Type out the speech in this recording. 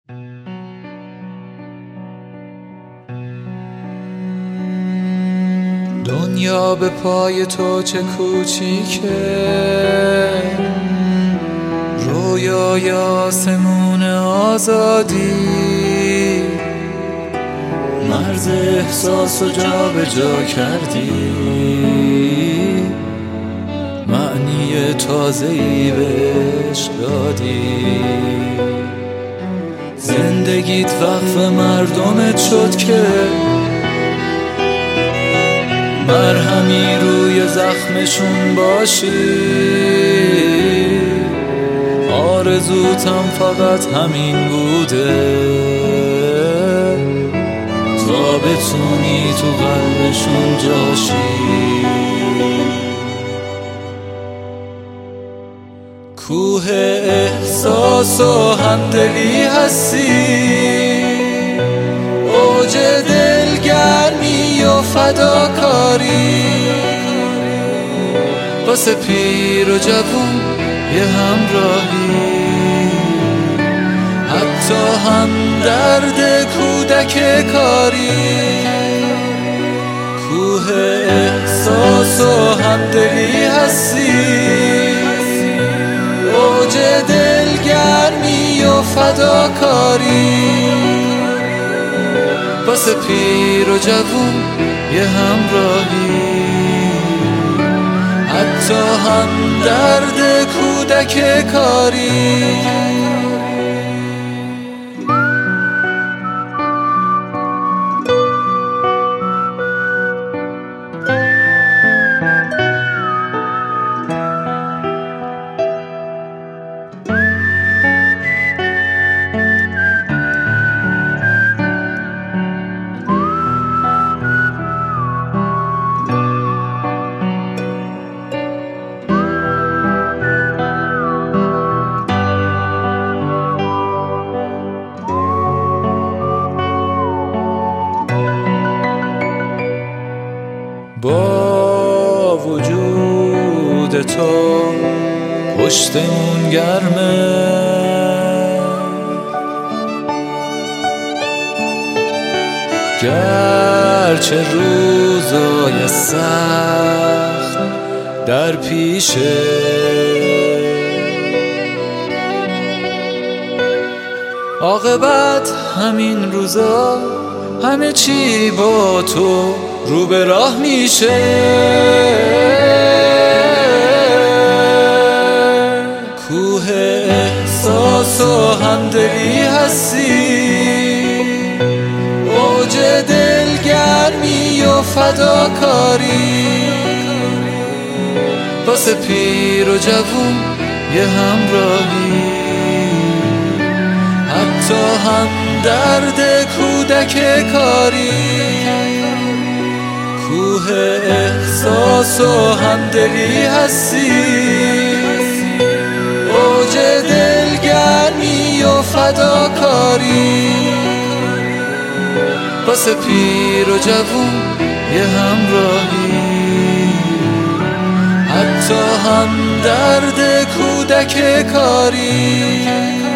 دنیا به پای تو چه کوچیکه، رویای آسمون آزادی، مرز احساس و جا به جا کردی، معنی تازه‌ای بهش دادی. زندگیت وقف مردمت شد که مرهمی روی زخمشون باشی. آرزوتم فقط همین بوده، تا بتونی تو قلبشون جاشی. کوه احساس و همدلی هستی، اوج دلگرمی و فداکاری، واسه پیر و جوون یه همراهی، حتی هم درد کودک کاری. کوه احساس و همدلی هستی، اوج دلگرمی و فداکاری، واسه پیر و جوون یه همراهی، حتی هم درد کودک کاری. با وجود تو پشتمون گرمه، گرچه روزای سخت در پیشه. عاقبت همین روزا همه چی با تو رو به راه میشه. کوه احساس و همدلی هستی، اوج دلگرمی و فداکاری، واسه پیر و جوون یه همراهی، حتی هم درد کودک کاری. کوه احساس و همدلی هستی، اوج دلگرمی و فداکاری، واسه پیر و جوون یه همراهی، حتی هم درد کودک کاری.